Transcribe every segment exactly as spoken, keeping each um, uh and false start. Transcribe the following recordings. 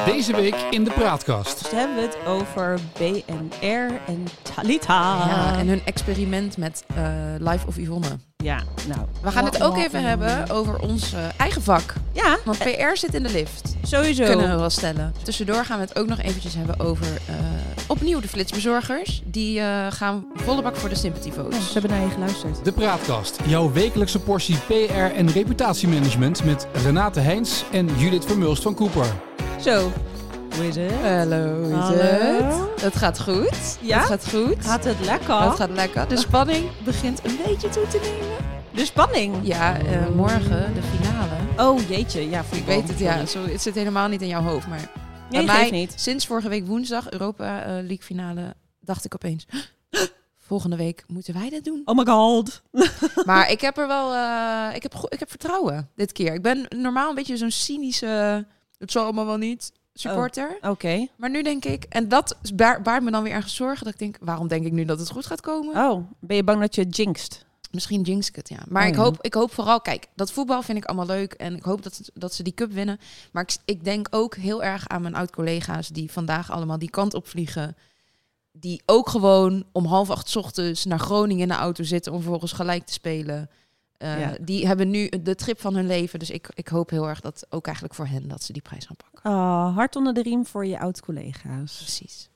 Deze week in de Praatkast. Dus hebben we het over B N R en Talita. Ja, en hun experiment met uh, Life of Yvonne. Ja, nou. We gaan het ook even hebben over ons uh, eigen vak. Ja. Want P R zit in de lift. Sowieso. Kunnen we wel stellen. Tussendoor gaan we het ook nog eventjes hebben over uh, opnieuw de flitsbezorgers. Die uh, gaan volle bak voor de sympathy votes. Ja, ze hebben naar je geluisterd. De Praatkast. Jouw wekelijkse portie P R en reputatiemanagement met Renate Heijns en Judith Vermulst van Cooper. Zo. Hoe is het? Hallo, hoe is Hallo. het? Het gaat goed. Ja? Het gaat goed. Gaat het lekker? Het gaat lekker. De spanning begint een beetje toe te nemen. De spanning. Ja, uh, morgen de finale. Oh jeetje, ja. Ik weet het, ja. Zo, het zit helemaal niet in jouw hoofd. Maar Nee, bij geeft mij, niet. sinds vorige week woensdag, Europa uh, League finale, dacht ik opeens... Volgende week moeten wij dat doen. Oh my god. Maar ik heb er wel... Uh, ik, heb go- ik heb vertrouwen dit keer. Ik ben normaal een beetje zo'n cynische... Het zal allemaal wel niet... supporter. Oké. Okay. Maar nu denk ik... En dat baart baart me dan weer ergens zorgen. Dat ik denk, waarom denk ik nu dat het goed gaat komen? Oh, ben je bang dat je jinxt? Misschien jinx ik het, ja. Maar Oh, ik, ja. hoop, ik hoop vooral... Kijk, dat voetbal vind ik allemaal leuk. En ik hoop dat, het, dat ze die cup winnen. Maar ik, ik denk ook heel erg aan mijn oud-collega's... die vandaag allemaal die kant op vliegen. Die ook gewoon om half acht 's ochtends... naar Groningen in de auto zitten... om vervolgens gelijk te spelen. Uh, Ja. Die hebben nu de trip van hun leven. Dus ik, ik hoop heel erg dat ook eigenlijk voor hen... dat ze die prijs gaan pakken. Oh, hart onder de riem voor je oud-collega's. Precies.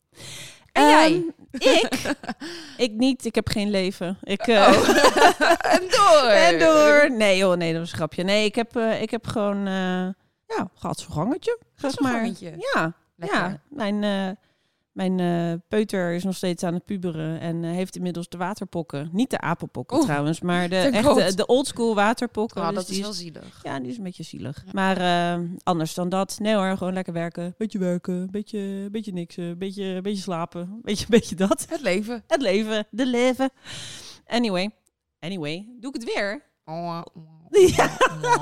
En En jij? jij? Ik? Ik niet. Ik heb geen leven. Ik, uh, Oh. En door! En door. Nee joh, nee, dat was een grapje. Nee, ik heb, uh, ik heb gewoon... Uh, ja, gaat zo'n gangetje. Zeg maar. Gangetje. Ja, Lekker. ja. Mijn, uh, mijn uh, peuter is nog steeds aan het puberen. En uh, heeft inmiddels de waterpokken. Niet de apenpokken Oeh, trouwens. Maar de, thank echte, God. de oldschool waterpokken. Oh, Dus dat die is wel zielig. Ja, die is een beetje zielig. Maar uh, anders dan dat. Nee hoor, gewoon lekker werken. Beetje werken, beetje, beetje niksen, beetje, beetje slapen. Beetje, beetje dat. Het leven. Het leven, de leven. Anyway, anyway, doe ik het weer? Ja. Ja.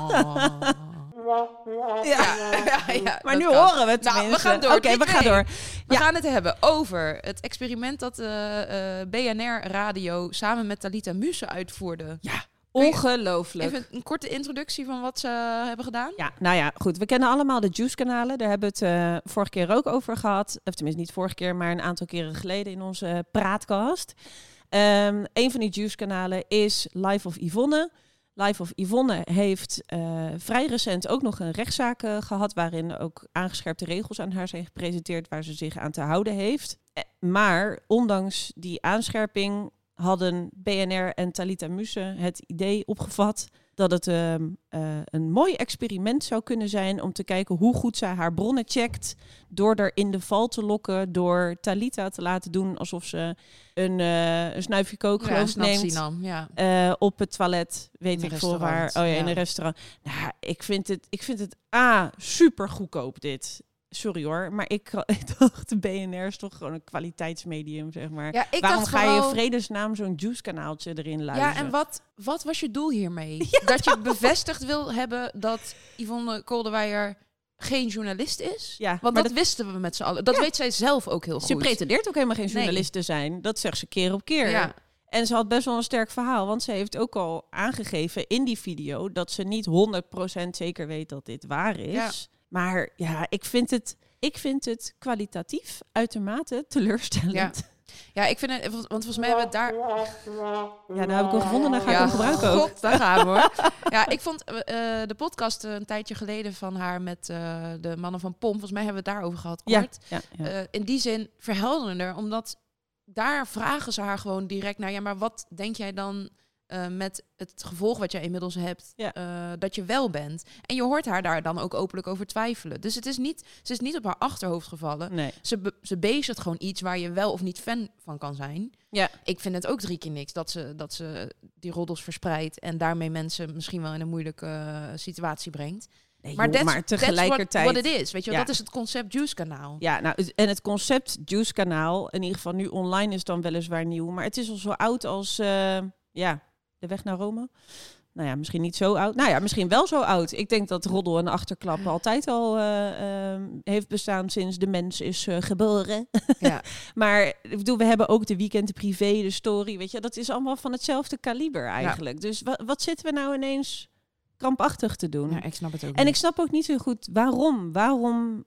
Ja, ja, ja, Maar nu dat kan. horen we het Nou, tenminste. we gaan door. Oké, okay, we Nee, gaan door. We Ja. gaan het hebben over het experiment dat de uh, B N R Radio samen met Talita Muse uitvoerde. Ja, Kun je ongelooflijk. Even een korte introductie van wat ze hebben gedaan. Ja, nou ja, goed. We kennen allemaal de Juice-kanalen. Daar hebben we het uh, vorige keer ook over gehad. Of tenminste niet vorige keer, maar een aantal keren geleden in onze uh, praatkast. Um, een van die Juice-kanalen is Life of Yvonne. Life of Yvonne heeft uh, vrij recent ook nog een rechtszaak uh, gehad... waarin ook aangescherpte regels aan haar zijn gepresenteerd... waar ze zich aan te houden heeft. Eh, maar ondanks die aanscherping hadden B N R en Talita Muse het idee opgevat... dat het uh, uh, een mooi experiment zou kunnen zijn om te kijken hoe goed zij haar bronnen checkt... door er in de val te lokken, door Talita te laten doen alsof ze een, uh, een snuifje kook geloof ik neemt. Dan, ja. Uh, op het toilet, weet In ik veel waar. restaurant, Oh ja, ja. in een restaurant. Nou, ik vind het, ik vind het A, super goedkoop dit. Sorry hoor, maar ik, ik dacht, de B N R is toch gewoon een kwaliteitsmedium, zeg maar. Ja, ik Waarom dacht ga je vooral- in vredesnaam zo'n Juice-kanaaltje erin luisteren? Ja, en wat, wat was je doel hiermee? Ja, dat je bevestigd wil hebben dat Yvonne Koldewijer geen journalist is? Ja, Want maar dat, wisten we met z'n allen. Dat Ja. weet zij zelf ook heel goed. Ze pretendeert ook helemaal geen Nee. journalist te zijn. Dat zegt ze keer op keer. Ja. En ze had best wel een sterk verhaal. Want ze heeft ook al aangegeven in die video... dat ze niet honderd procent zeker weet dat dit waar is. Ja. Maar ja, ik vind het, ik vind het kwalitatief uitermate teleurstellend. Ja. Ja, ik vind het... Want volgens mij hebben we het daar... Ja, nou heb ik hem gevonden. Dan ga ik Ja, hem gebruiken ook. God, daar gaan we hoor. Ja, ik vond uh, de podcast uh, een tijdje geleden van haar met uh, de mannen van Pom. Volgens mij hebben we het daarover gehad, Ja, kort. ja, ja. Uh, in die zin verhelderender, omdat daar vragen ze haar gewoon direct naar... Ja, maar wat denk jij dan uh, met het gevolg wat jij inmiddels hebt, Ja. uh, dat je wel bent? En je hoort haar daar dan ook openlijk over twijfelen. Dus het is niet, ze is niet op haar achterhoofd gevallen. Nee. Ze, be- ze bezigt gewoon iets waar je wel of niet fan van kan zijn. Ja. Ik vind het ook drie keer niks dat ze, dat ze die roddels verspreidt... en daarmee mensen misschien wel in een moeilijke uh, situatie brengt. Nee, Maar, joh, that's, maar tegelijkertijd... what, what it is. Weet je, wel, Ja. dat is het concept Juice-kanaal. Ja, nou, het- en het concept Juice-kanaal, in ieder geval nu online, is dan weliswaar nieuw. Maar het is al zo oud als, uh, ja, de weg naar Rome. Nou ja, misschien niet zo oud. Nou ja, misschien wel zo oud. Ik denk dat roddel en achterklap altijd al uh, uh, heeft bestaan sinds de mens is uh, geboren. Ja. Maar ik bedoel, we hebben ook de weekend, de privé, de story. Weet je, dat is allemaal van hetzelfde kaliber eigenlijk. Ja. Dus wat, wat zitten we nou ineens krampachtig te doen? Ja, ik snap het ook En niet. ik snap ook niet zo goed waarom. Waarom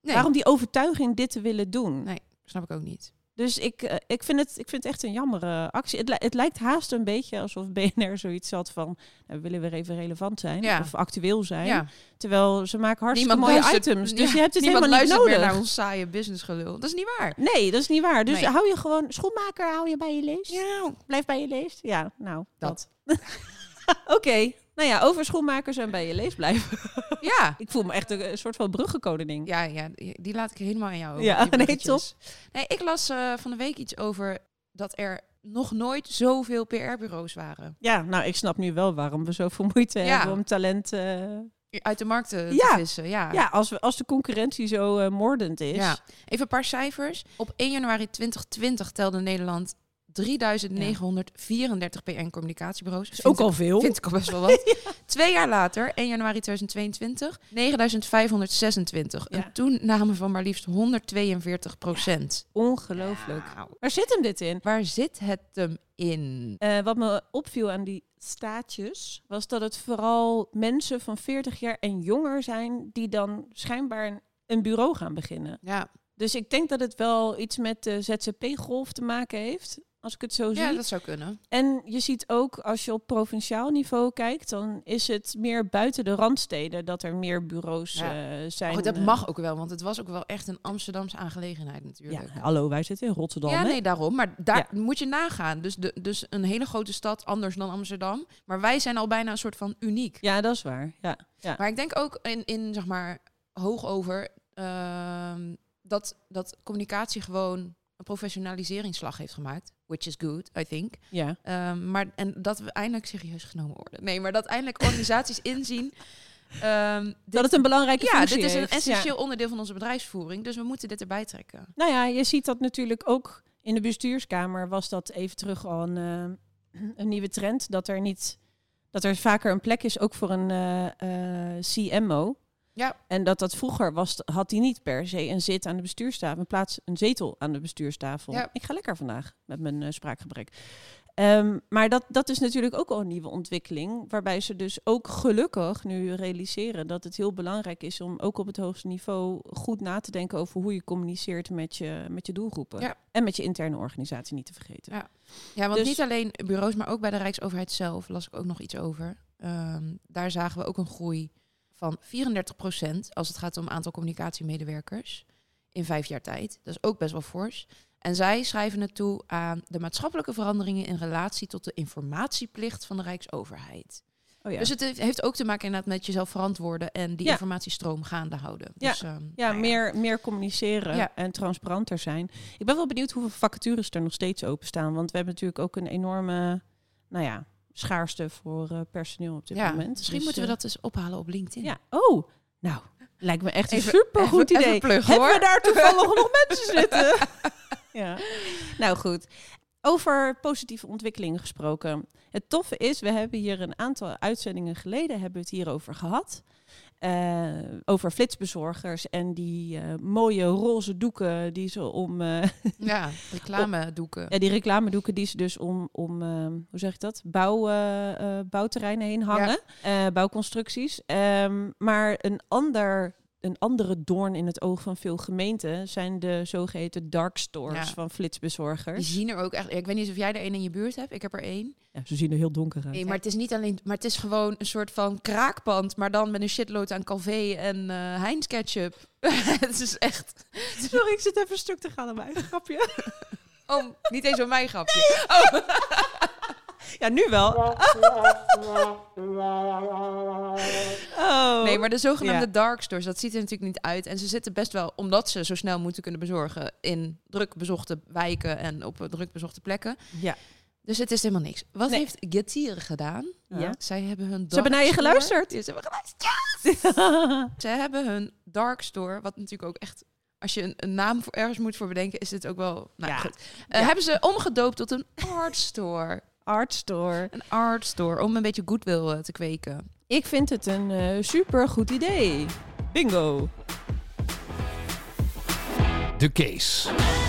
Nee. Waarom die overtuiging dit te willen doen? Nee, snap ik ook niet. Dus ik, uh, ik, vind het, ik vind het echt een jammere actie. Het, li- het lijkt haast een beetje alsof B N R zoiets had van... Nou, we willen weer even relevant zijn Ja. of actueel zijn. Ja. Terwijl ze maken hartstikke Niemand mooie luistert- items. Dus ja, je hebt het Niemand helemaal niet luistert nodig. meer naar ons saaie businessgelul. Dat is niet waar. Nee, dat is niet waar. Dus Nee. hou je gewoon... Schoenmaker, hou je bij je leest? Ja, Blijf bij je leest? Ja, nou, dat. dat. Oké. Okay. Nou ja, over schoenmakers en bij je leest blijven. Ja. Ik voel me echt een, een soort van bruggenkoning. Ja, ja, die laat ik helemaal aan jou over. Ja, die nee, bruggetjes. Nee, ik las uh, van de week iets over dat er nog nooit zoveel P R-bureaus waren. Ja, nou, ik snap nu wel waarom we zoveel moeite Ja. hebben om talent... Uh... uit de markt te ja. vissen. Ja, ja als, we, als de concurrentie zo uh, moordend is. Ja. Even een paar cijfers. Op één januari twintig twintig telde Nederland drieduizend negenhonderdvierendertig P R- en communicatiebureaus. Dat is ook al veel. Vind ik al best wel wat. ja. Twee jaar later, één januari tweeduizend tweeëntwintig, negenduizend vijfhonderdzesentwintig. Ja. Een toename van maar liefst honderdtweeënveertig procent. Ja, ongelooflijk. Wow. Waar zit hem dit in? Waar zit het hem in? Uh, wat me opviel aan die staatjes, was dat het vooral mensen van veertig jaar en jonger zijn die dan schijnbaar een, een bureau gaan beginnen. Ja. Dus ik denk dat het wel iets met de Z Z P-golf te maken heeft, als ik het zo zie. Ja, dat zou kunnen. En je ziet ook, als je op provinciaal niveau kijkt, dan is het meer buiten de randsteden dat er meer bureaus ja. uh, zijn. Oh, dat mag ook wel, want het was ook wel echt een Amsterdamse aangelegenheid natuurlijk. Ja, hallo, wij zitten in Rotterdam. Ja, hè? nee, daarom. Maar daar ja. moet je nagaan. Dus, de, dus een hele grote stad, anders dan Amsterdam. Maar wij zijn al bijna een soort van uniek. Ja, dat is waar. Ja. Ja. Maar ik denk ook in, in zeg maar, hoogover, uh, dat, dat communicatie gewoon een professionaliseringsslag heeft gemaakt. Which is good, I think. Ja. Um, maar, en dat we eindelijk serieus genomen worden. Nee, maar dat eindelijk organisaties inzien... Um, dit, dat het een belangrijke ja, functie dit is een heeft. essentieel ja. onderdeel van onze bedrijfsvoering. Dus we moeten dit erbij trekken. Nou ja, je ziet dat natuurlijk ook in de bestuurskamer. Was dat even terug al een, uh, een nieuwe trend. Dat er niet, dat er vaker een plek is ook voor een uh, uh, C M O. Ja. En dat dat vroeger was, had hij niet per se een zit aan de bestuurstafel. In plaats een zetel aan de bestuurstafel. Ja. Ik ga lekker vandaag met mijn uh, spraakgebrek. Um, maar dat, dat is natuurlijk ook al een nieuwe ontwikkeling. Waarbij ze dus ook gelukkig nu realiseren dat het heel belangrijk is om ook op het hoogste niveau goed na te denken over hoe je communiceert met je, met je doelgroepen. Ja. En met je interne organisatie niet te vergeten. Ja, ja want dus, niet alleen bureaus, maar ook bij de Rijksoverheid zelf las ik ook nog iets over. Um, daar zagen we ook een groei van vierendertig procent als het gaat om aantal communicatiemedewerkers in vijf jaar tijd. Dat is ook best wel fors. En zij schrijven het toe aan de maatschappelijke veranderingen in relatie tot de informatieplicht van de Rijksoverheid. Oh ja. Dus het heeft ook te maken inderdaad met jezelf verantwoorden en die ja. informatiestroom gaande houden. Ja, dus, um, ja, nou meer, ja. meer communiceren ja. en transparanter zijn. Ik ben wel benieuwd hoeveel vacatures er nog steeds openstaan. Want we hebben natuurlijk ook een enorme, nou ja, schaarste voor uh, personeel op dit ja, moment. Misschien dus, moeten we uh, dat eens ophalen op LinkedIn. Ja, oh, nou, lijkt me echt een Even- supergoed even- idee. even pluggen, Hebben hoor. we daar toevallig nog mensen zitten? Ja. Nou goed, over positieve ontwikkelingen gesproken. Het toffe is, we hebben hier een aantal uitzendingen geleden hebben we het hierover gehad. Uh, over flitsbezorgers en die uh, mooie roze doeken die ze om... Uh, Ja, reclamedoeken. ja, die reclamedoeken die ze dus om, om uh, hoe zeg ik dat? Bouw, uh, uh, bouwterreinen heen hangen. Ja. Uh, bouwconstructies. Um, maar een ander... Een andere doorn in het oog van veel gemeenten zijn de zogeheten dark stores Ja. van flitsbezorgers. Die zien er ook echt... Ik weet niet of jij er één in je buurt hebt. Ik heb er één. Ja, ze zien er heel donker uit. Nee, maar het is niet alleen... Maar het is gewoon een soort van kraakpand. Maar dan met een shitload aan Calvé en uh, Heinz ketchup. Het is echt... Sorry, ik zit even een stuk te gaan aan mijn eigen grapje. Oh, niet eens op mijn grapje. Oh. Ja, nu wel. Oh. Nee, maar de zogenaamde Ja. dark stores, dat ziet er natuurlijk niet uit. En ze zitten best wel, omdat ze zo snel moeten kunnen bezorgen... in druk bezochte wijken en op druk bezochte plekken. Ja. Dus het is helemaal niks. Wat Nee. heeft Getir gedaan? Ja. Zij hebben hun dark Ze hebben naar je store- geluisterd. Ja, ze hebben geluisterd. Ze hebben hun dark store, wat natuurlijk ook echt... Als je een, een naam voor ergens moet voor bedenken, is dit ook wel... Nou, Ja. goed. Uh, Ja. Hebben ze omgedoopt tot een art store. Art store. Een art store, om een beetje goodwill uh, te kweken. Ik vind het een uh, super goed idee. Bingo. De case.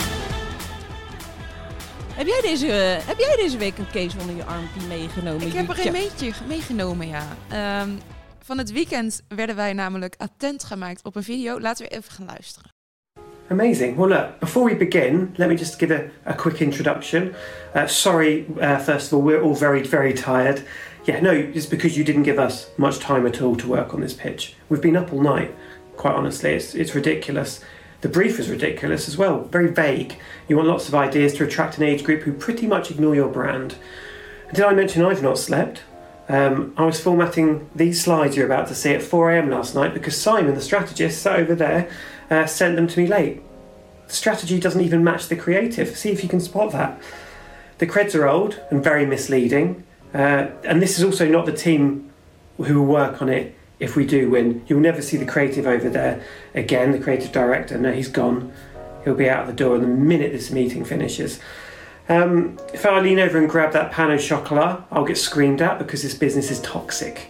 Heb jij deze, uh, heb jij deze week een case onder je armpje meegenomen? Ik heb er Jutje? een beetje meegenomen, ja. Um, van het weekend werden wij namelijk attent gemaakt op een video. Laten we even gaan luisteren. Amazing. Well, look, before we begin, let me just give a, a quick introduction. Uh, sorry, uh, first of all, we're all very, very tired. Yeah, no, it's because you didn't give us much time at all to work on this pitch. We've been up all night, quite honestly. It's, it's ridiculous. The brief is ridiculous as well, very vague. You want lots of ideas to attract an age group who pretty much ignore your brand. Did I mention I've not slept? Um, I was formatting these slides you're about to see at four a.m. last night because Simon, the strategist, sat over there, uh, sent them to me late. The strategy doesn't even match the creative. See if you can spot that. The creds are old and very misleading. Uh, and this is also not the team who will work on it if we do win. You'll never see the creative over there again, the creative director. No, he's gone. He'll be out the door the minute this meeting finishes. Um, if I lean over and grab that pan of chocolat, I'll get screamed at because this business is toxic.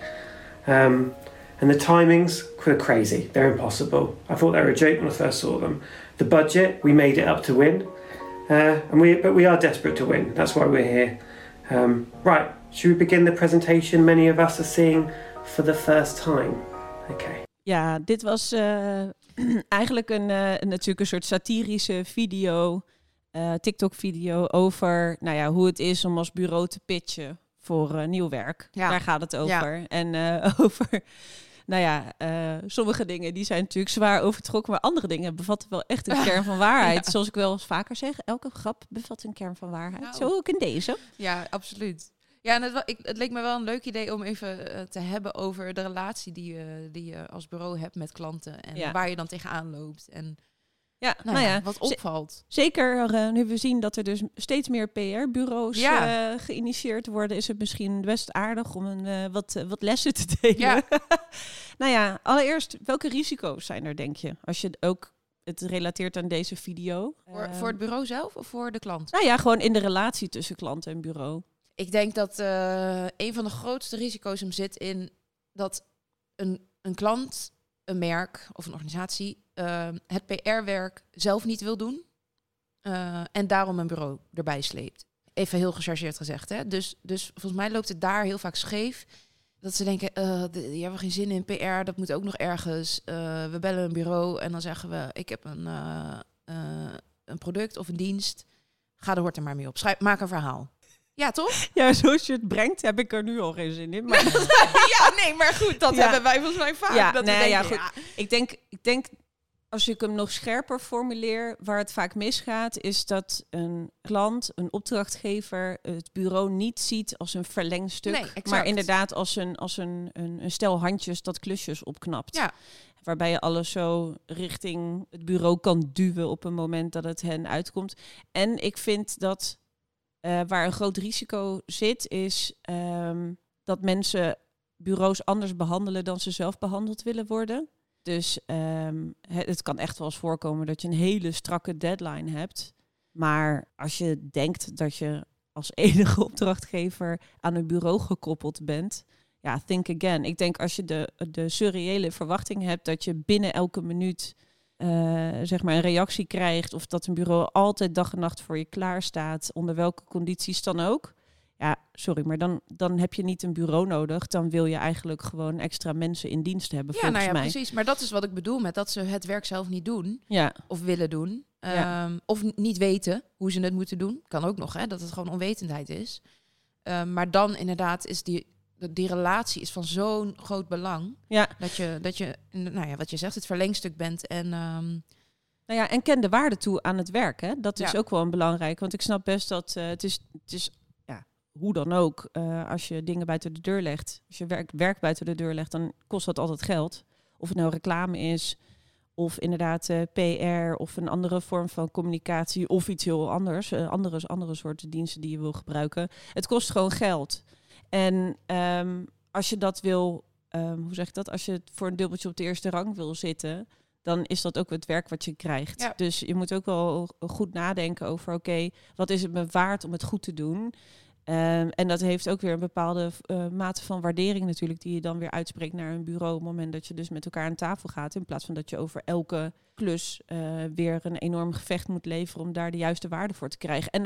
Um, and the timings, they're crazy. They're impossible. I thought they were a joke when I first saw them. The budget, we made it up to win. Uh, and we, but we are desperate to win. That's why we're here. Um, right, should we begin the presentation many of us are seeing for the first time? Okay. Ja, dit was uh, eigenlijk een, uh, natuurlijk een soort satirische video, uh, TikTok-video over nou ja, hoe het is om als bureau te pitchen voor uh, nieuw werk. Ja. Daar gaat het over. Ja. En uh, over, nou ja, uh, sommige dingen die zijn natuurlijk zwaar overtrokken, maar andere dingen bevatten wel echt een kern van waarheid. Ja. Zoals ik wel eens vaker zeg, elke grap bevat een kern van waarheid. Nou. Zo ook in deze. Ja, absoluut. Ja, en het, ik, het leek me wel een leuk idee om even uh, te hebben over de relatie die je, die je als bureau hebt met klanten. En ja. waar je dan tegenaan loopt. En ja, nou nou ja, ja, wat opvalt. Zeker uh, nu we zien dat er dus steeds meer P R-bureaus ja. uh, geïnitieerd worden, is het misschien best aardig om een, uh, wat, uh, wat lessen te delen. Ja. Nou ja, allereerst, welke risico's zijn er, denk je? Als je ook het relateert aan deze video. Voor, uh, voor het bureau zelf of voor de klant? Nou ja, gewoon in de relatie tussen klant en bureau. Ik denk dat uh, een van de grootste risico's hem zit in dat een, een klant, een merk of een organisatie uh, het P R-werk zelf niet wil doen uh, en daarom een bureau erbij sleept. Even heel gechargeerd gezegd, hè? Dus, dus volgens mij loopt het daar heel vaak scheef. Dat ze denken, uh, de, die hebben geen zin in P R, dat moet ook nog ergens. Uh, we bellen een bureau en dan zeggen we, ik heb een, uh, uh, een product of een dienst. Ga er hoort er maar mee op. Schrijf, maak een verhaal. Ja, toch? Ja, zoals je het brengt, heb ik er nu al geen zin in. Maar... ja, nee, maar goed, dat ja. hebben wij volgens mij vaak. Ja, dat nee, denken, ja, goed. Ja. Ik denk, ik denk, als ik hem nog scherper formuleer, waar het vaak misgaat, is dat een klant, een opdrachtgever, het bureau niet ziet als een verlengstuk, nee, maar inderdaad als een, als een, een, een stel handjes dat klusjes opknapt. Ja. Waarbij je alles zo richting het bureau kan duwen op een moment dat het hen uitkomt. En ik vind dat Uh, waar een groot risico zit, is um, dat mensen bureaus anders behandelen dan ze zelf behandeld willen worden. Dus um, het, het kan echt wel eens voorkomen dat je een hele strakke deadline hebt. Maar als je denkt dat je als enige opdrachtgever aan een bureau gekoppeld bent, ja, think again. Ik denk als je de, de surreële verwachting hebt dat je binnen elke minuut Uh, zeg maar een reactie krijgt, of dat een bureau altijd dag en nacht voor je klaar staat, onder welke condities dan ook. Ja, sorry, maar dan, dan heb je niet een bureau nodig. Dan wil je eigenlijk gewoon extra mensen in dienst hebben, ja, volgens nou ja, mij. Precies, maar dat is wat ik bedoel met dat ze het werk zelf niet doen. Ja. Of willen doen. Um, ja. Of niet weten hoe ze het moeten doen. Kan ook nog, hè, dat het gewoon onwetendheid is. Um, maar dan inderdaad is die... Die relatie is van zo'n groot belang. Ja. Dat je, dat je, nou ja, wat je zegt, het verlengstuk bent. En, um... nou ja, en ken de waarde toe aan het werk. Hè? Dat is ja. ook wel een belangrijk. Want ik snap best dat uh, het is, het is ja, hoe dan ook, uh, als je dingen buiten de deur legt, als je werk, werk buiten de deur legt, dan kost dat altijd geld. Of het nou reclame is, of inderdaad uh, P R, of een andere vorm van communicatie, of iets heel anders. Uh, andere, andere soorten diensten die je wil gebruiken. Het kost gewoon geld. En um, als je dat wil, um, hoe zeg ik dat? Als je voor een dubbeltje op de eerste rang wil zitten, dan is dat ook het werk wat je krijgt. Ja. Dus je moet ook wel goed nadenken over, oké, okay, wat is het me waard om het goed te doen? Um, en dat heeft ook weer een bepaalde uh, mate van waardering natuurlijk, die je dan weer uitspreekt naar een bureau op het moment dat je dus met elkaar aan tafel gaat, in plaats van dat je over elke klus uh, weer een enorm gevecht moet leveren om daar de juiste waarde voor te krijgen. En dat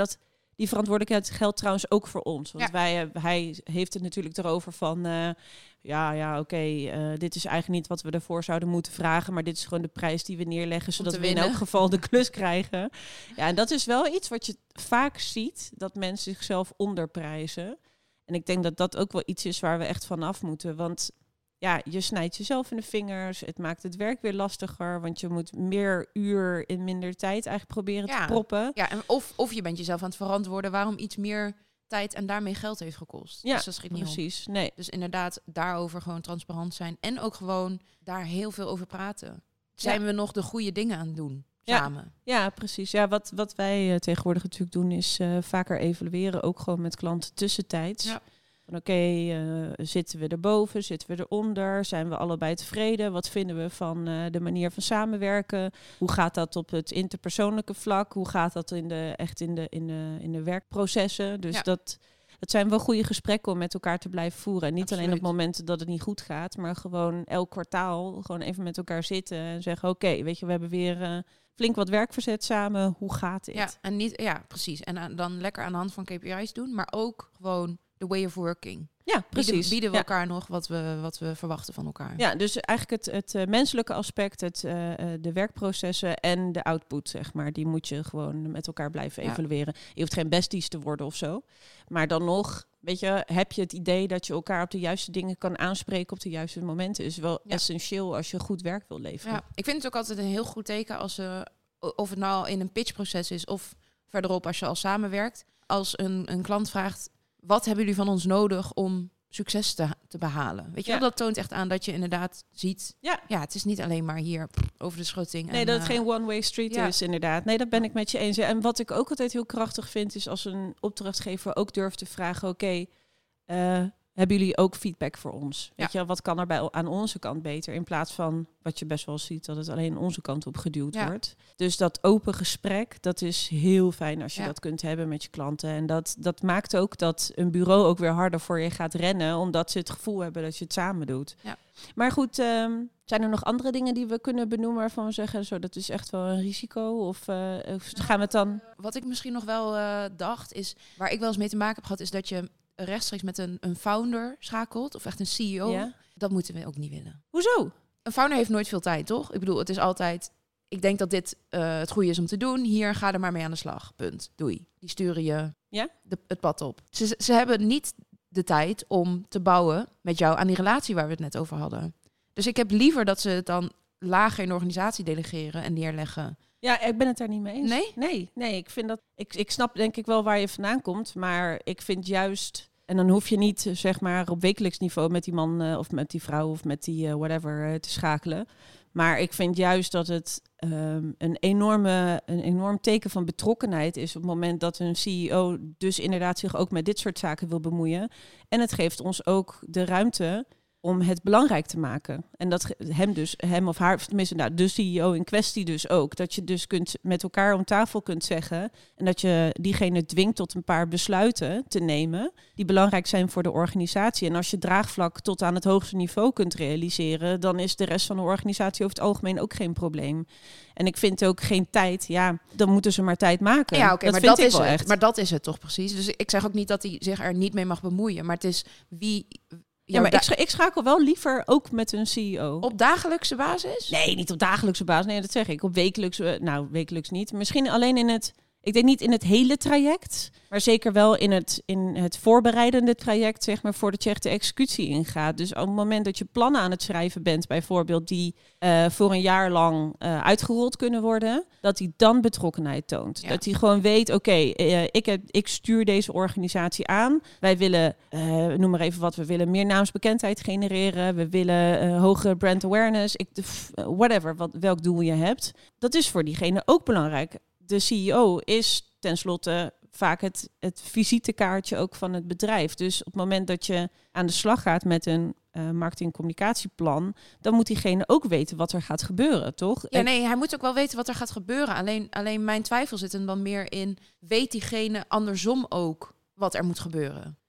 die verantwoordelijkheid geldt trouwens ook voor ons. Want Ja. wij, uh, hij heeft het natuurlijk erover van... Uh, ja, ja, oké, okay, uh, dit is eigenlijk niet wat we ervoor zouden moeten vragen... maar dit is gewoon de prijs die we neerleggen... zodat we winnen. in elk geval de klus krijgen. Ja, en dat is wel iets wat je vaak ziet... dat mensen zichzelf onderprijzen. En ik denk dat dat ook wel iets is waar we echt van af moeten. Want ja, je snijdt jezelf in de vingers. Het maakt het werk weer lastiger. Want je moet meer uur in minder tijd eigenlijk proberen Ja. te proppen. Ja, en of, of je bent jezelf aan het verantwoorden waarom iets meer tijd en daarmee geld heeft gekost. Ja, dus dat schiet niet op. precies. Nee. Dus inderdaad, daarover gewoon transparant zijn. En ook gewoon daar heel veel over praten. Zijn Ja. we nog de goede dingen aan het doen? Ja. Samen. Ja, precies. Ja, wat, wat wij uh, tegenwoordig natuurlijk doen is uh, vaker evalueren. Ook gewoon met klanten tussentijds. Ja. Van oké, okay, uh, zitten we erboven? Zitten we eronder? Zijn we allebei tevreden? Wat vinden we van uh, de manier van samenwerken? Hoe gaat dat op het interpersoonlijke vlak? Hoe gaat dat in de, echt in de, in de, in de werkprocessen? Dus Ja. dat... Het zijn wel goede gesprekken om met elkaar te blijven voeren. En niet Absoluut. alleen op momenten dat het niet goed gaat, maar gewoon elk kwartaal gewoon even met elkaar zitten en zeggen: oké, okay, weet je, we hebben weer uh, flink wat werk verzet samen. Hoe gaat dit? Ja, en niet, ja, precies. En uh, dan lekker aan de hand van K P I's doen, maar ook gewoon de way of working. Ja, precies. Bieden, bieden we ja. elkaar nog wat we, wat we verwachten van elkaar. Ja, dus eigenlijk het, het uh, menselijke aspect, het, uh, de werkprocessen en de output, zeg maar, die moet je gewoon met elkaar blijven Ja. evalueren. Je hoeft geen besties te worden of zo. Maar dan nog, weet je, heb je het idee dat je elkaar op de juiste dingen kan aanspreken op de juiste momenten. Is wel Ja. essentieel als je goed werk wil leveren. Ja, ik vind het ook altijd een heel goed teken als uh, of het nou in een pitchproces is of verderop als je al samenwerkt. Als een, een klant vraagt, wat hebben jullie van ons nodig om succes te, te behalen? Weet je Ja. wel, dat toont echt aan dat je inderdaad ziet, Ja. ja, het is niet alleen maar hier pff, over de schutting. Nee, en, dat het uh, geen one-way street ja. is, inderdaad. Nee, dat ben ik met je eens. En wat ik ook altijd heel krachtig vind, is als een opdrachtgever ook durft te vragen, oké, okay, uh, hebben jullie ook feedback voor ons? Weet Ja. je, wat kan er bij, aan onze kant beter? In plaats van wat je best wel ziet, dat het alleen onze kant op geduwd Ja. wordt. Dus dat open gesprek, dat is heel fijn als je Ja. dat kunt hebben met je klanten. En dat, dat maakt ook dat een bureau ook weer harder voor je gaat rennen, omdat ze het gevoel hebben dat je het samen doet. Ja. Maar goed, um, zijn er nog andere dingen die we kunnen benoemen waarvan we zeggen, zo, dat is echt wel een risico? Of, uh, of gaan we het dan... Wat ik misschien nog wel uh, dacht, is waar ik wel eens mee te maken heb gehad, is dat je rechtstreeks met een, een founder schakelt, of echt een C E O. Ja? Dat moeten we ook niet willen. Hoezo? Een founder heeft nooit veel tijd, toch? Ik bedoel, het is altijd, ik denk dat dit uh, het goede is om te doen. Hier, ga er maar mee aan de slag. Punt. Doei. Die sturen je Ja? de, het pad op. Ze, ze hebben niet de tijd om te bouwen met jou aan die relatie waar we het net over hadden. Dus ik heb liever dat ze het dan lager in de organisatie delegeren en neerleggen. Ja, ik ben het daar niet mee eens. Nee? Nee, nee, ik vind dat... Ik, ik snap denk ik wel waar je vandaan komt, maar ik vind juist... En dan hoef je niet, zeg maar, op wekelijks niveau met die man uh, of met die vrouw of met die uh, whatever uh, te schakelen. Maar ik vind juist dat het um, een, enorme, een enorm teken van betrokkenheid is op het moment dat een C E O dus inderdaad zich ook met dit soort zaken wil bemoeien. En het geeft ons ook de ruimte om het belangrijk te maken. En dat hem dus, hem of haar, tenminste nou, de C E O in kwestie dus ook. Dat je dus kunt met elkaar om tafel kunt zeggen en dat je diegene dwingt tot een paar besluiten te nemen die belangrijk zijn voor de organisatie. En als je draagvlak tot aan het hoogste niveau kunt realiseren, dan is de rest van de organisatie over het algemeen ook geen probleem. En ik vind ook geen tijd, ja, dan moeten ze maar tijd maken. Ja, oké, okay, maar vind dat ik is wel het. echt. Maar dat is het toch precies. Dus ik zeg ook niet dat hij zich er niet mee mag bemoeien, maar het is wie. Ja, maar ik, scha- ik schakel wel liever ook met een C E O. Op dagelijkse basis? Nee, niet op dagelijkse basis. Nee, dat zeg ik. Op wekelijkse, nou, wekelijks niet. Misschien alleen in het, ik denk niet in het hele traject, maar zeker wel in het, in het voorbereidende traject, zeg maar, voordat je echt de executie ingaat. Dus op het moment dat je plannen aan het schrijven bent, bijvoorbeeld, die uh, voor een jaar lang uh, uitgerold kunnen worden, dat hij dan betrokkenheid toont. Ja. Dat hij gewoon weet, oké, okay, uh, ik, heb, ik stuur deze organisatie aan. Wij willen, uh, noem maar even wat, we willen meer naamsbekendheid genereren. We willen uh, hogere brand awareness. Ik, uh, whatever, wat, welk doel je hebt. Dat is voor diegene ook belangrijk. De C E O is tenslotte vaak het, het visitekaartje ook van het bedrijf. Dus op het moment dat je aan de slag gaat met een uh, marketing-communicatieplan, dan moet diegene ook weten wat er gaat gebeuren, toch? Ja, nee, hij moet ook wel weten wat er gaat gebeuren. Alleen, alleen mijn twijfel zit er dan meer in, weet diegene andersom ook wat er moet gebeuren?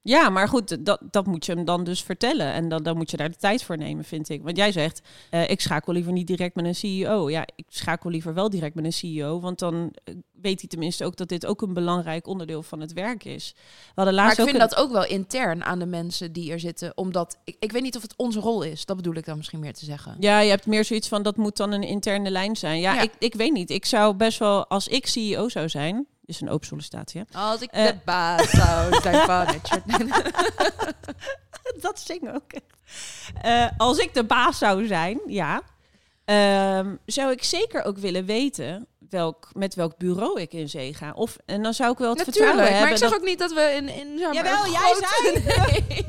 Ja, maar goed, dat, dat moet je hem dan dus vertellen. En dan, dan moet je daar de tijd voor nemen, vind ik. Want jij zegt, uh, ik schakel liever niet direct met een C E O. Ja, ik schakel liever wel direct met een C E O. Want dan weet hij tenminste ook dat dit ook een belangrijk onderdeel van het werk is. We hadden laatst maar ik ook vind een... dat ook wel intern aan de mensen die er zitten. Omdat, ik, ik weet niet of het onze rol is. Dat bedoel ik dan misschien meer te zeggen. Ja, je hebt meer zoiets van, dat moet dan een interne lijn zijn. Ja, Ja. Ik, ik weet niet. Ik zou best wel, als ik C E O zou zijn... is een open sollicitatie. Hè? Als ik Uh, de baas zou zijn van het shirt. Dat zingen ook echt. Uh, als ik de baas zou zijn, ja, um, zou ik zeker ook willen weten welk, met welk bureau ik in zee ga. Of, en dan zou ik wel het Natuurlijk, vertrouwen maar hebben. ik zeg dat... ook niet dat we in... in zeg maar, Jawel, een jij grote... Nee.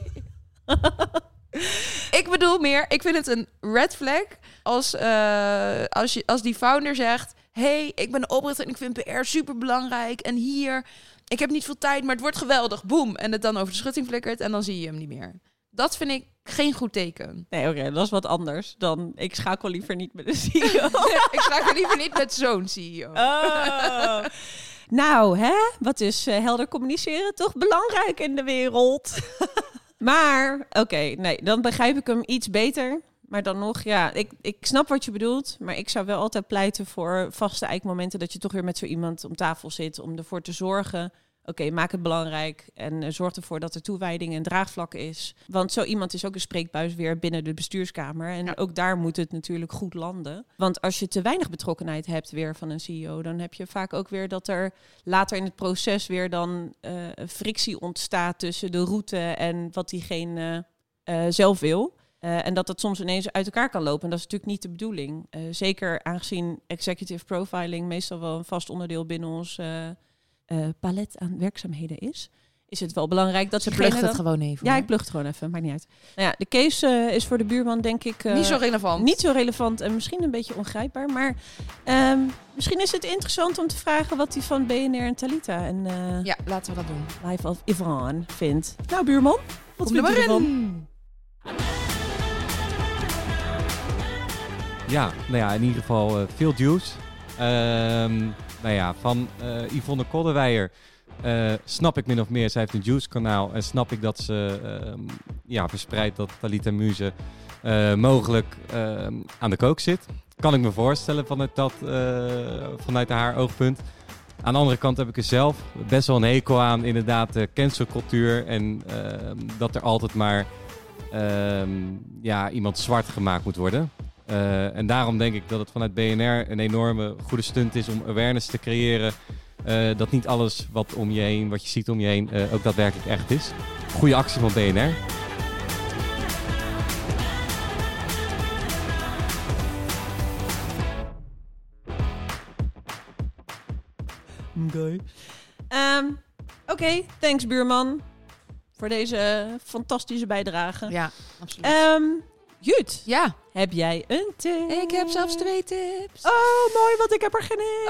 Ik bedoel meer, ik vind het een red flag als, uh, als, je, als die founder zegt... hey, ik ben oprichter en ik vind P R super belangrijk. En hier, ik heb niet veel tijd, maar het wordt geweldig. Boom. En het dan over de schutting flikkert en dan zie je hem niet meer. Dat vind ik geen goed teken. Nee, oké, okay, dat is wat anders dan... ik schakel liever niet met een C E O. Ik schakel liever niet met zo'n C E O. Oh. Nou, hè? Wat is uh, helder communiceren toch belangrijk in de wereld? Maar, oké, okay, nee, dan begrijp ik hem iets beter... Maar dan nog, ja, ik, ik snap wat je bedoelt. Maar ik zou wel altijd pleiten voor vaste eikmomenten... dat je toch weer met zo iemand om tafel zit... om ervoor te zorgen, oké, okay, maak het belangrijk... en uh, zorg ervoor dat er toewijding en draagvlak is. Want zo iemand is ook een spreekbuis weer binnen de bestuurskamer. En ja. ook daar moet het natuurlijk goed landen. Want als je te weinig betrokkenheid hebt weer van een C E O... dan heb je vaak ook weer dat er later in het proces... weer dan uh, frictie ontstaat tussen de route... en wat diegene uh, zelf wil... Uh, en dat dat soms ineens uit elkaar kan lopen. En dat is natuurlijk niet de bedoeling. Uh, zeker aangezien executive profiling meestal wel een vast onderdeel binnen ons uh, uh, palet aan werkzaamheden is. Is het wel belangrijk dat ze plucht dan... het gewoon even. Ja, hoor. ik plucht het gewoon even. Maakt niet uit. Nou ja, de case uh, is voor de buurman denk ik... Uh, niet zo relevant. Niet zo relevant en misschien een beetje ongrijpbaar. Maar um, misschien is het interessant om te vragen wat hij van B N R en Talita en uh, ja, laten we dat doen. Live of Yvonne vindt. Nou, buurman, wat Kom vind je er ervan? Ja, nou ja, in ieder geval uh, veel juice. Um, nou ja, van uh, Yvonne Koddewijer uh, snap ik min of meer, zij heeft een juice-kanaal en snap ik dat ze uh, ja, verspreidt dat Talita Muze uh, mogelijk uh, aan de kook zit. Kan ik me voorstellen vanuit, dat, uh, vanuit haar oogpunt. Aan de andere kant heb ik er zelf best wel een hekel aan, inderdaad, de cancelcultuur en uh, dat er altijd maar uh, ja, iemand zwart gemaakt moet worden. Uh, en daarom denk ik dat het vanuit B N R een enorme goede stunt is om awareness te creëren. Uh, dat niet alles wat om je heen, wat je ziet om je heen, uh, ook daadwerkelijk echt is. Goede actie van B N R. Oké, um, okay, thanks buurman voor deze fantastische bijdrage. Ja, absoluut. Um, Jut, ja. Heb jij een tip? Ik heb zelfs twee tips. Oh, mooi, want ik heb er geen één.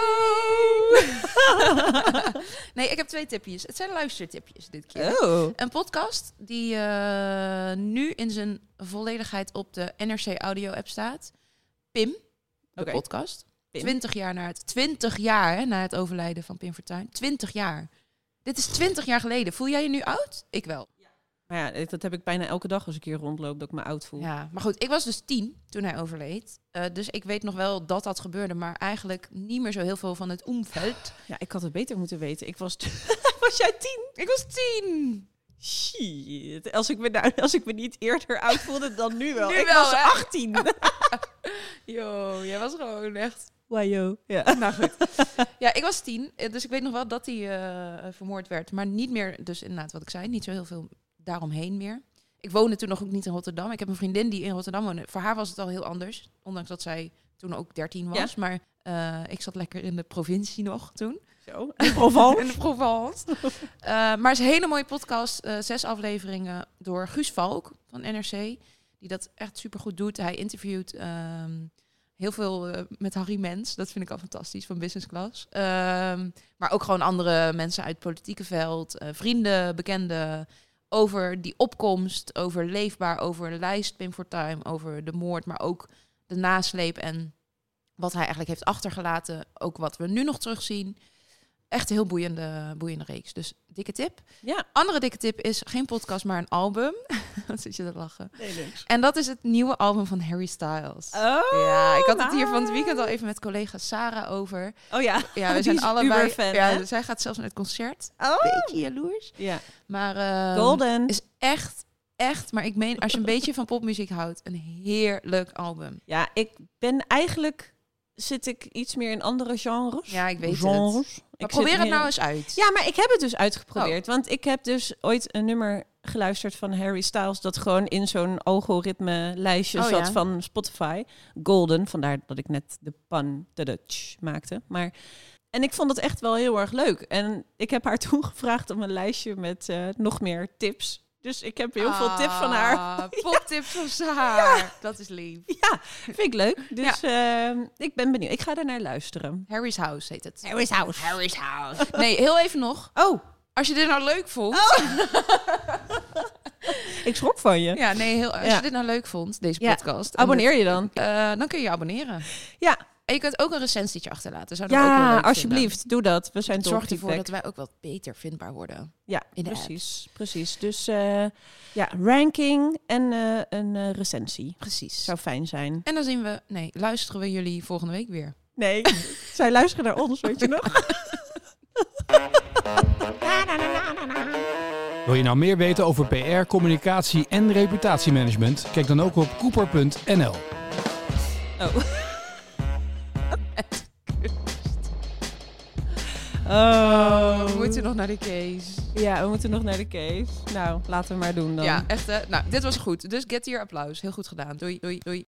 Oh. Nee, ik heb twee tipjes. Het zijn luistertipjes dit keer. Oh. Een podcast die uh, nu in zijn volledigheid op de N R C Audio app staat. Pim, de okay. podcast. Pim. Twintig jaar na het, twintig jaar hè, na het overlijden van Pim Fortuyn. Twintig jaar. Dit is twintig jaar geleden. Voel jij je nu oud? Ik wel. Maar ja, dat heb ik bijna elke dag als ik hier rondloop, dat ik me oud voel. Ja, maar goed, ik was dus tien toen hij overleed. Uh, dus ik weet nog wel dat dat gebeurde, maar eigenlijk niet meer zo heel veel van het omveld. Ja, ik had het beter moeten weten. Ik was... was jij tien? Ik was tien! Shit. Als ik me, nou, als ik me niet eerder oud voelde dan nu wel. Nu ik wel, was hè? achttien. Yo, jij was gewoon echt... Wajo. Ja. Nou goed. Ja, ik was tien, dus ik weet nog wel dat hij uh, vermoord werd. Maar niet meer, dus inderdaad wat ik zei, niet zo heel veel daaromheen meer. Ik woonde toen nog ook niet in Rotterdam. Ik heb een vriendin die in Rotterdam woonde. Voor haar was het al heel anders, ondanks dat zij toen ook dertien was. Ja? Maar uh, ik zat lekker in de provincie nog toen. Zo, in Provence. In de Provence. uh, maar het is een hele mooie podcast. Uh, zes afleveringen door Guus Valk van N R C. Die dat echt supergoed doet. Hij interviewt um, heel veel uh, met Harry Mens. Dat vind ik al fantastisch, van Business Class. Um, maar ook gewoon andere mensen uit het politieke veld. Uh, vrienden, bekenden. Over die opkomst, over Leefbaar, over de lijst Pim Fortuyn, over de moord, maar ook de nasleep en wat hij eigenlijk heeft achtergelaten. Ook wat we nu nog terugzien. echt een heel boeiende, boeiende reeks. Dus dikke tip. Ja. Andere dikke tip is geen podcast, maar een album. Wat zit je te lachen? Nee, niks. En dat is het nieuwe album van Harry Styles. Oh, ja, ik had het hier van het nice. weekend al even met collega Sarah over. Oh ja, Ja, we Die zijn is allebei. uberfan, Ja, hè? zij gaat zelfs naar het concert. Oh. Beetje jaloers. Ja. Maar ehm, Golden. is echt, echt. Maar ik meen, als je een beetje van popmuziek houdt, een heerlijk album. Ja, ik ben eigenlijk... Zit ik iets meer in andere genres? Ja, ik weet genres. het. Maar Ik probeer zit het meer- nou eens uit. Ja, maar ik heb het dus uitgeprobeerd. Oh. Want ik heb dus ooit een nummer geluisterd van Harry Styles... dat gewoon in zo'n algoritme-lijstje Oh, zat ja. van Spotify. Golden, vandaar dat ik net de pan de Dutch maakte. Maar, en ik vond het echt wel heel erg leuk. En ik heb haar toen gevraagd om een lijstje met uh, nog meer tips. Dus ik heb heel veel tips van haar. Ah, poptips van Sarah. Ja. Dat is lief. Ja, vind ik leuk. Dus ja. uh, ik ben benieuwd. Ik ga daar naar luisteren. Harry's House heet het. Harry's House. Harry's House. Nee, heel even nog. Oh. Als je dit nou leuk vond... Oh. Ik schrok van je. Ja, nee, heel, als ja. je dit nou leuk vond, deze ja. podcast... Abonneer je dan. Uh, dan kun je je abonneren. Ja. En je kunt ook een recensietje achterlaten. Zou dat ja, ook heel leuk alsjeblieft, vinden. doe dat. We zijn Het dol op zorgt ervoor feedback. dat wij ook wat beter vindbaar worden. Ja, in de precies. apps. Precies. Dus uh, ja, ranking en uh, een uh, recensie. Precies. Zou fijn zijn. En dan zien we... Nee, luisteren we jullie volgende week weer. Nee, zij luisteren naar ons, weet je nog? Wil je nou meer weten over P R, communicatie en reputatiemanagement? Kijk dan ook op cooper punt n l. Oh. Oh. We moeten nog naar de case. Ja, we moeten nog naar de case. Nou, laten we maar doen dan. Ja, echt. Uh, nou, dit was goed. Dus get hier applaus. Heel goed gedaan. Doei, doei, doei.